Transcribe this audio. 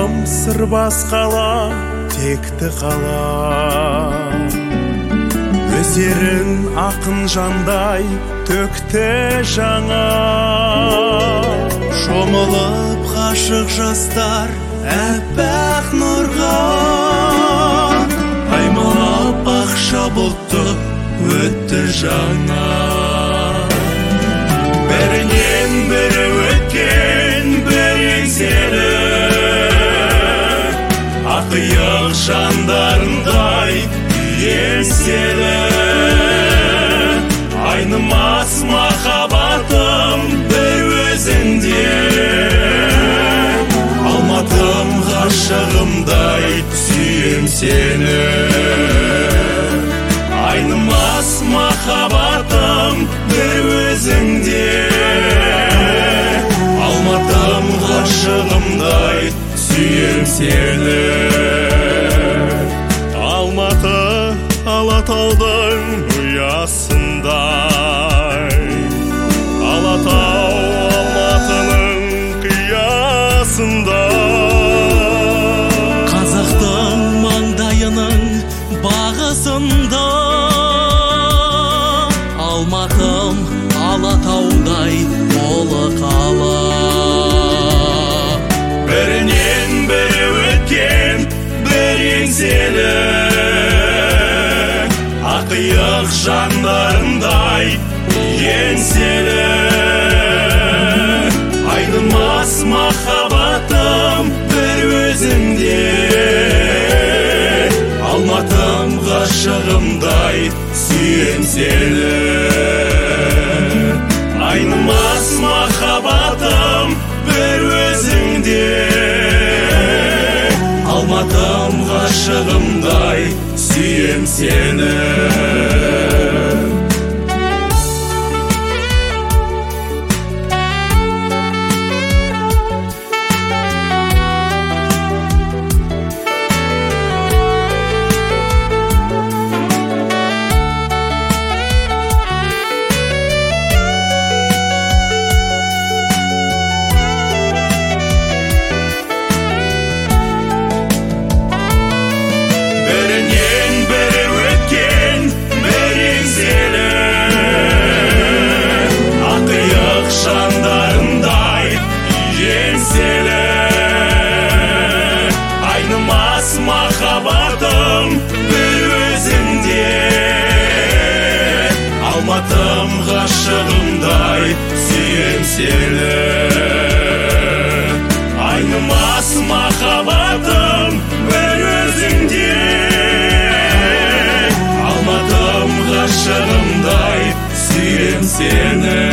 Алматым сырбас қала, текті қала. Өздерін ақын жандай төкті жаңа. Шомылып ғашық жастар әппақ нұрға, аймалап ақша бұлтты өтті жаңа. Бірінен бірі өткен бір еңселі, ақиық жандарындай еңселі. Айнымас махаббатым бір өзіңде, Алматым ғашығымдай сүйем сені. Айнымас махаббатым бір өзіңде, Алматым ғашығымдай сүйем сені. Алматы Алатаудың ұясындай, Алатау Алматының қиясында. Қазақтың маңдайының бағысында, Алматым Алатаудай ұлы қала. Бірінен бірі өткен бір еңселі, ақиық жандарындай еңселі. Айнымас махаббатым бір өзіңде, Алматым ғашығымдай сүйем сені. Айнымас махаббатым бір өзіңде, Алматым ғашығымдай сүйем сені. Махаббатым бір өзіңде, Алматым ғашығымдай сүйем сені. Айнымас махаббатым бір өзіңде, Алматым ғашығымдай сүйем сені.